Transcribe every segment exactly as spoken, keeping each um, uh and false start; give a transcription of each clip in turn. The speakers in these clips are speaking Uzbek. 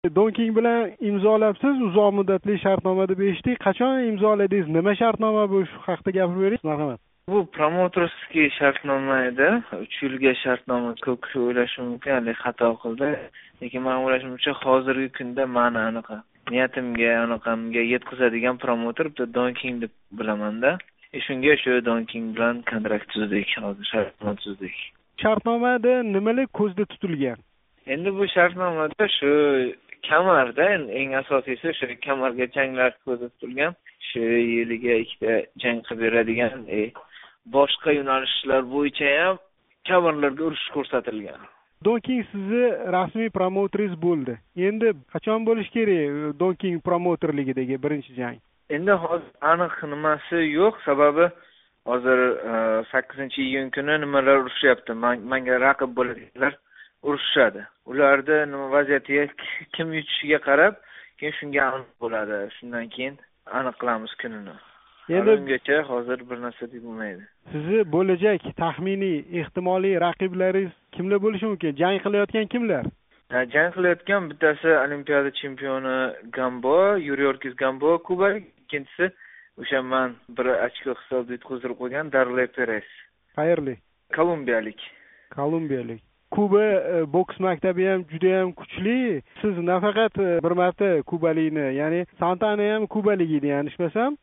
Don King bilan imzolabsiz, uzoq muddatli shartnoma deb eshitdik. Qachon imzoladingiz? Nima shartnoma bu? Shu haqida gapirib bering. Marhamat. Bu promotorskiy shartnoma edi. uch yilga shartnoma. Ko'p kishi o'ylashi mumkin, hali xato qildi. Lekin men o'ylashimcha hozirgi kunda meni anaqa niyatimga, anaqamga yetkazadigan promotor bitta Don King deb bilaman-da. E shunga shu Don King bilan kontrakt tuzdik, hozir shartnoma tuzdik. Shartnomada nimalar ko'zda tutilgan? Endi bu shartnomada shu kamarda eng asosiysi shu kamarga janglar ko'zda tutilgan. Shu yiliga ikkita jang qilib beradigan, e, boshqa yo'nalishlar bo'yicha ham kamarlarga urish ko'rsatilgan. Don King sizni rasmiy promoteringiz bo'ldi. Endi qachon bo'lish kerak Don King promotorligidagi birinchi jang? Endi hozir aniq nimasi yo'q, sababi hozir sakkizinchi iyun kuni nimalar urushyapti. Menga raqib bo'ladiganlar urushadi. Ularda nima vaziyatiga kim yutishiga qarab, keyin shunga aniq bo'ladi. Shundan keyin aniq qilamiz kunini. Endi ungacha hozir bir narsa deb bo'lmaydi. Sizni bo'lajak taxminiy ehtimoliy raqiblaringiz kimlar bo'lishi mumkin? Jang qilayotgan kimlar? Jang qilayotgan bittasi Olimpiada chempioni Gambo, Yuriy Orkiz Gambo kubalik, ikkinchisi o'sha men bir ochko hisobda yutqazib qo'ygan Darle Perez. Qayerlik? Kolumbiyalik. Kolumbiyalik. Kuba boks maktabi ham juda ham kuchli. Siz nafaqat bir marta kubalikni, ya'ni Santana ham kubalik edi, yanglishmasam?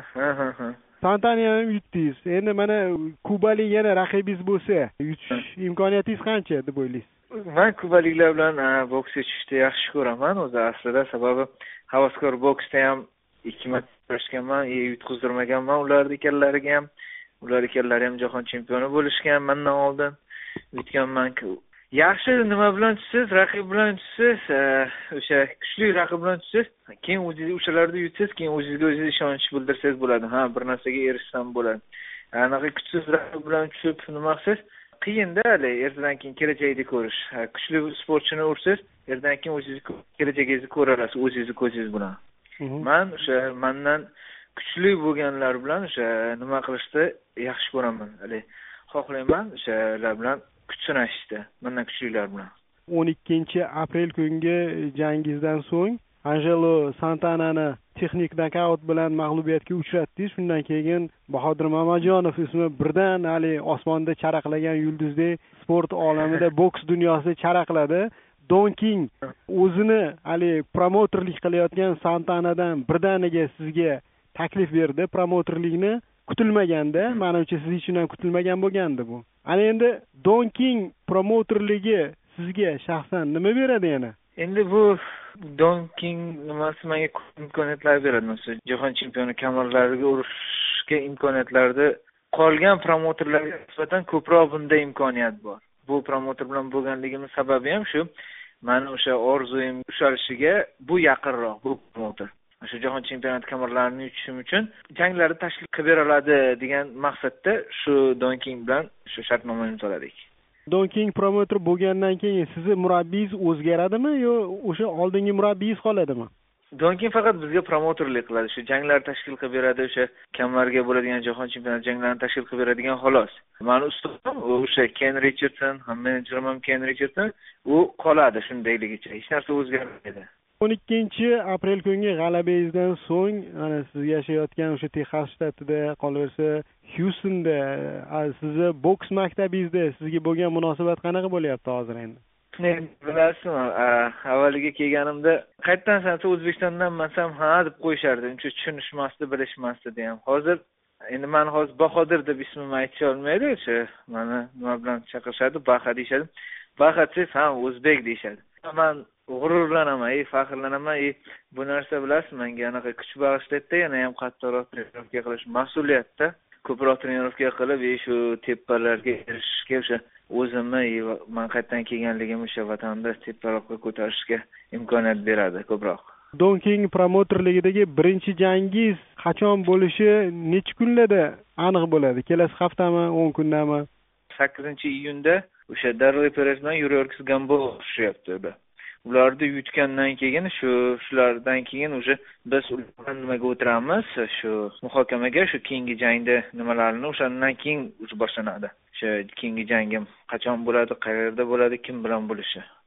Santana ham yutdingiz. Endi mana kubalik yana raqibingiz bo'lsa, yutish imkoniyatingiz qancha deb o'ylaysiz? Men kubaliklar bilan boksga tushishni yaxshi ko'raman o'zi aslida, sababi havaskor boksda ham ikki marta kurashganman, yutqazdirmaganman ularni ikkalariga ham. Ular ikkalari ham jahon chempioni bo'lishgan, mendan oldin yutganman-ku. Yaxshi nima bilan tushsiz, raqib bilan tushsiz, o'sha kuchli raqib bilan tushsiz, keyin o'zingiz o'shalarni yutsiz, keyin o'zingizga o'zingiz ishonch bildirsangiz bo'ladi. Ha, bir narsaga erishsam bo'ladi. Anaqa kuchsiz raqib bilan tushib nima qilsiz? Qiyin-da, hali ertadan keyin kelajakni ko'rish. Kuchli sportchini ursiz, ertadan keyin o'zingiz kelajagingizni ko'rasiz o'zingizni ko'zingiz bilan. Men o'sha mendan kuchli bo'lganlar bilan o'sha nima qilishni yaxshi ko'raman. Hali xohlayman o'shalar bilan kuch sinashishdi, mendan kuchlilar bilan. o'n ikkinchi aprel kungi jangingizdan so'ng Angelo Santanani texnik nokaut bilan mag'lubiyatga uchratdingiz. Shundan keyin Bahodir Mamajonov ismi birdan hali osmonda charaqlagan yulduzdek sport olamida, boks dunyosida charaqladi. Don King o'zini hali promotorlik qilayotgan Santanadan birdaniga sizga taklif berdi. Promotorlikni kutilmaganda, menimcha siz uchun ham kutilmagan bo'lgandi bu. Ana endi Don King promotorligi sizga shaxsan nima beradi yana? Endi bu Don King nimasi menga imkoniyatlar beradi. Masalan, jahon chempioni kamarlariga urishga imkoniyatlarda qolgan promotorlarga nisbatan ko'proq bunda imkoniyat bor. Bu promotor bilan bo'lganligimiz sababi ham shu. Meni o'sha orzuyim ushalishiga bu yaqinroq bu promotor. O'sha jahon chempionati kamarlarini yutishim uchun janglarni tashkil qilib bera oladi degan maqsadda shu Don King bilan shu shartnomani imzoladik. Don King promotor bo'lgandan keyin sizni murabbiyingiz o'zgaradimi yo o'sha oldingi murabbiyingiz qoladimi? Don King faqat bizga promotorlik qiladi, shu janglar tashkil qilib beradi, o'sha kamarga bo'ladigan jahon chempionati janglarini tashkil qilib beradigan xolos. Meni ustim o'sha Ken Richardson, ham menejerim ham Ken Richardson, u qoladi shundayligicha, hech narsa o'zgarmaydi. o'n ikkinchi aprel kungi g'alabangizdan so'ng ana siz yashayotgan o'sha Texas shtatida, qolaversa Houstonda, sizni boks maktabingizda sizga bo'lgan munosabat qanaqa bo'lyapti hozir endi? Men bilasizmi, avvaliga kelganimda qayerdan san O'zbekistondan mansam ha deb qo'yishardi, uncha tushunishmasdi, bilishmasdi ham. Hozir endi men hozir Bahodir deb ismimni aytisha olmaydi, o'sha meni nima bilan chaqirishadi, Baha deyshadi. Baha desa ham o'zbek deyshadi. Men g'ururlanaman, ey faxrlanaman, ey bu narsa bilasizmi, menga anaqa kuch bag'ishlaydi, yana ham qattiqroq trenirovka qilish mas'uliyatda. Ko'proq trenirovka qilib, ey shu tepalarga erishishga o'sha o'zimni, men qayerdan kelganligim o'sha vatanda teparoqqa ko'tarishga imkoniyat beradi ko'proq. Don King promotorligidagi birinchi jangingiz qachon bo'lishi, necha kunlarda aniq bo'ladi? Kelasi haftami, o'n kundami? sakkizinchi iyunda o'sha Darle Perez bilan Yuriy Orkiz Gambo urushyapti. Ularni yutgandan keyin shu shulardan keyin o'sha biz ulardan nimaga o'tiramiz, shu muhokamaga, shu keyingi jangda nimalarni o'shandan keyin boshlanadi. O'sha keyingi jangim qachon bo'ladi, qayerda bo'ladi, kim bilan bo'lishi.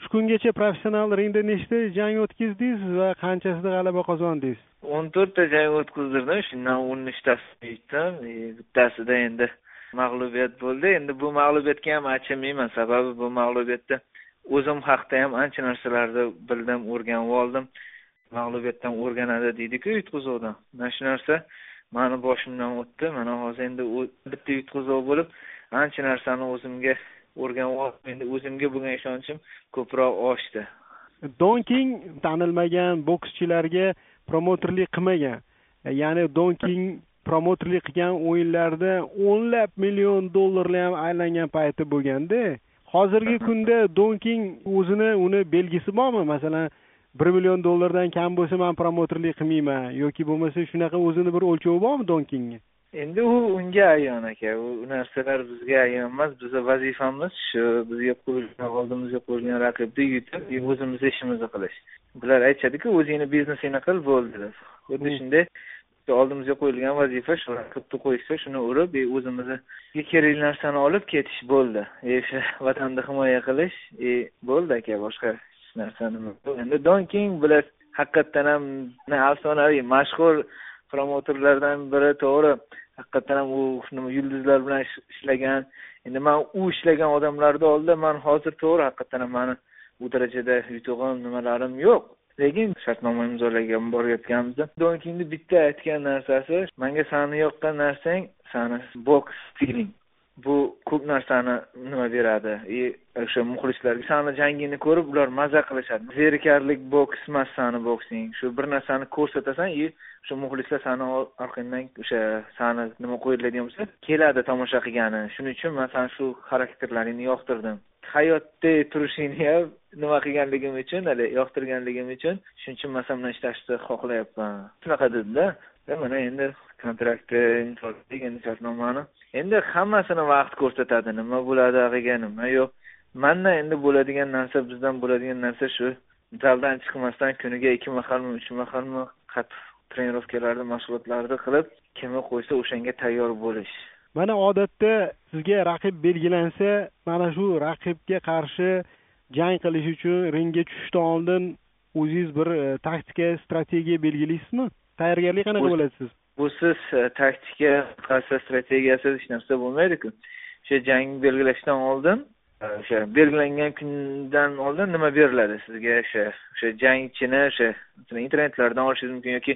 Shu kungacha professional ringda nechta jang o'tkazdingiz va qanchasida g'alaba qozondingiz? o'n to'rtta jang o'tkazdirdim. Shundan o'n uchtasi yutdim. Bittasida endi mag'lubiyat bo'ldi. Endi bu mag'lubiyatga ham achinmayman. Sababi bu mag'lubiyatda o'zim haqida ham ancha narsalarni bildim, o'rganib oldim. Mag'lubiyatdan o'rganadi deydi-ku yutqizuvdan. Mana shu narsa meni boshimdan o'tdi. Mana hozir endi bitta yutqizuv bo'lib, ancha narsani o'zimga o'rganib oldim. Endi o'zimga bo'lgan ishonchim ko'proq oshdi. Don King tanilmagan bokschilarga promotorlik qilmagan. Ya'ni Don King promotorlik qilgan o'yinlarda o'nlab million dollarlar ham aylangan payti bo'lganda, hozirgi kunda Don King o'zini uni belgisi bormi? Masalan, bir million dollardan kam bo'lsa men promotorlik qilmayman yoki bo'lmasa shunaqa o'zini bir o'lchovi bormi Don Kingga? Endi u unga ayon aka. U narsalar bizga ayon emas. Bizning vazifamiz shu, bizga qo'yilgan, oldimizga qo'yilgan raqibni yutib, o'zimiz ishimizni qilish. Bular aytadi-ku, o'zingni biznesingni qil bo'ldi deb. Xuddi shunday oldimizga qo'yilgan vazifa shu, raqibni qo'ysa, shuni urib, o'zimizga kerakli narsani olib ketish bo'ldi. O'sha vatanni himoya qilish, bo'ldi aka, boshqa narsani. Endi Don King bilan haqiqatan ham afsonaviy, mashhur promotorlardan biri, to'g'ri. Haqiqatan ham u yulduzlar bilan ishlagan. Endi men u ishlagan odamlarning oldida men hozir to'g'ri haqiqatan ham meni bu darajada yutug'im, nimalarim yo'q. Lekin shartnoma imzolagan borayotganimizda Don Kingni bitta aytgan narsasi, menga seni yoqqan narsang, seni boks stiling. Bu ko'p narsani nima beradi? O'sha muxlislarga seni jangingni ko'rib, ular maza qilishadi. Zerikarlik boks emas seni boksing. Shu bir narsani ko'rsatasan, shu muxlislar seni orqangdan o'sha seni nima qo'yiladigan bo'lsa, keladi tomosha qilgani. Shuning uchun men sen shu xarakterlaringni yoqtirdim. Hayotda turishingni ham nima qilganligim uchun, hali yoqtirganligim uchun, shuning uchun men bilan ishlashni xohlayapman. Shunaqa dedi-da. Mana endi kontraktni imzolagan shartnomani. Endi hammasini vaqt ko'rsatadi. Nima bo'ladi, qilgan nima yo'q. Mendan endi bo'ladigan narsa, bizdan bo'ladigan narsa shu. Zaldan chiqmasdan kuniga ikki mahalmi, uch mahalmi qattiq trenirovkalarni, mashg'ulotlarni qilib, kimni qo'ysa o'shanga tayyor bo'lish. Mana odatda sizga raqib belgilansa, mana shu raqibga qarshi jang qilish uchun ringga tushishdan oldin o'zingiz bir taktika, strategiya belgilaysizmi? Tayyorgarlik qanaqa bo'ladi siz? Busiz taktika, qarshi strategiyasi hech narsa bo'lmaydi-ku. O'sha jang belgilashdan oldin, o'sha belgilangan kundan oldin nima beriladi sizga? O'sha o'sha jangchini o'sha internetlardan olishingiz mumkin yoki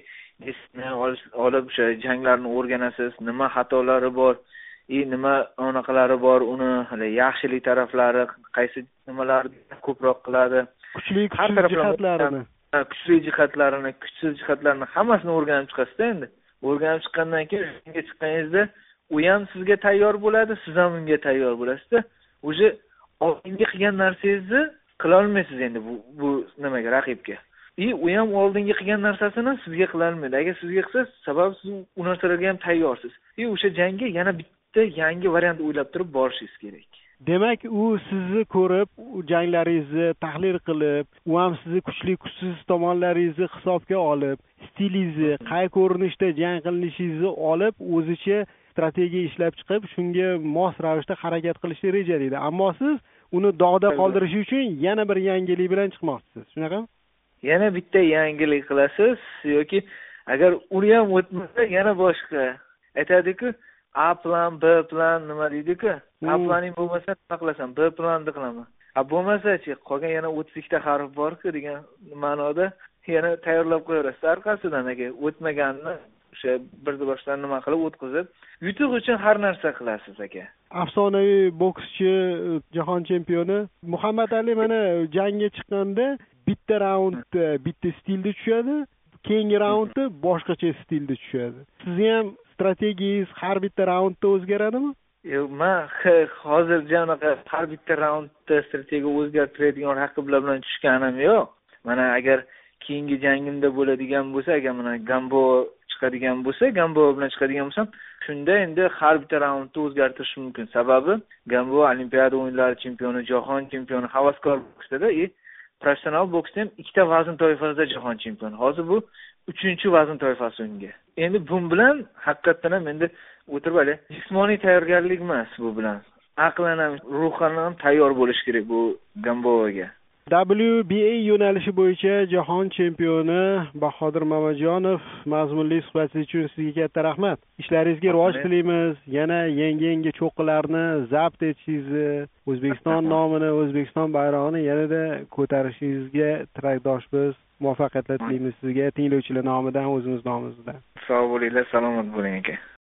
olib o'sha janglarni o'rganasiz, nima xatolari bor, и nima anaqalari bor, uni hali yaxshilik taraflari, qaysi nimalarni ko'proq qiladi, kuchli kuchsiz jihatlarini, kuchli jihatlarini, kuchsiz jihatlarini hammasini o'rganib chiqasiz endi. O'rganib chiqqandan keyin unga chiqqaningizda u ham sizga tayyor bo'ladi, siz ham unga tayyor bo'lasiz-da. O'sha oldingi qilgan narsangizni qila olmaysiz endi bu bu nimaga, raqibga. И u ham oldingi qilgan narsasini sizga qila olmaydi. Agar sizga qilsa, sabab siz u narsalarga ham tayyorsiz. И o'sha jangga yana bitta yangi variant o'ylab turib borishingiz kerak. Demak, u sizni ko'rib, janglaringizni tahlil qilib, u ham sizni kuchli kuchsiz tomonlaringizni hisobga olib, stilingizni, qay ko'rinishda jang qilinishingizni olib, o'zicha strategiya ishlab chiqib, shunga mos ravishda harakat qilishni rejalaydi. Ammo siz uni dog'da qoldirish uchun yana bir yangilik bilan chiqmoqchisiz. Shunaqami? Yana bitta yangilik qilasiz yoki agar uni ham o'tmasa yana boshqa. Aytadi-ku, A plan, B plan nima deydi-ku? A planing bo'lmasa nima qilasan? B planni qilaman. A bo'lmasa-chi, qolgan yana o'ttiz ikkita harf bor-ku degan ma'noda yana tayyorlab qo'yarasiz. Orqasidan aka o'tmaganni o'sha birda boshdan nima qilib o'tkazib, yutuq uchun har narsa qilasiz aka. Afsonaviy bokschi, jahon chempioni Muhammad Ali mana jangga chiqqanda bitta raundda bitta stilda tushadi, keyingi raundda boshqacha stilda tushadi. Sizni ham strategiyangiz har bitta raundda o'zgaradimi? Yo'q, men hozircha anaqa har bitta raundda strategiya o'zgartiradigan raqiblar bilan tushganim yo'q. Mana agar keyingi jangimda bo'ladigan bo'lsa, agar mana Gambo chiqadigan bo'lsa, Gambo bilan chiqadigan bo'lsam, shunda endi har bitta raundni o'zgartirish mumkin. Sababi Gambo Olimpiada o'yinlari chempioni, jahon chempioni, havaskor boksda, и professional boksda ham ikkita vazn toifasida jahon chempioni. Hozir bu uchinchi vazn toifasi unga. Endi bu bilan haqiqatan ham endi o'tirib hali jismoniy tayyorgarlik emas bu bilan. Aqlan ham, ruhan ham tayyor bo'lish kerak bu Gamboga. W B A yo'nalishi bo'yicha jahon chempioni Bahodir Mamajonov mazmunli suhbatingiz uchun sizga katta rahmat. Ishlaringizga rivoj tilaymiz. Yana yangi-yangi cho'qqilarni zabt etishingizni, O'zbekiston nomini, O'zbekiston bayrog'ini yanada ko'tarishingizga tilakdoshmiz. Muvaffaqiyatlar tilaymiz sizga tinglovchilar nomidan, o'zimiz nomimizdan. Sog' bo'linglar, salomat bo'ling aka.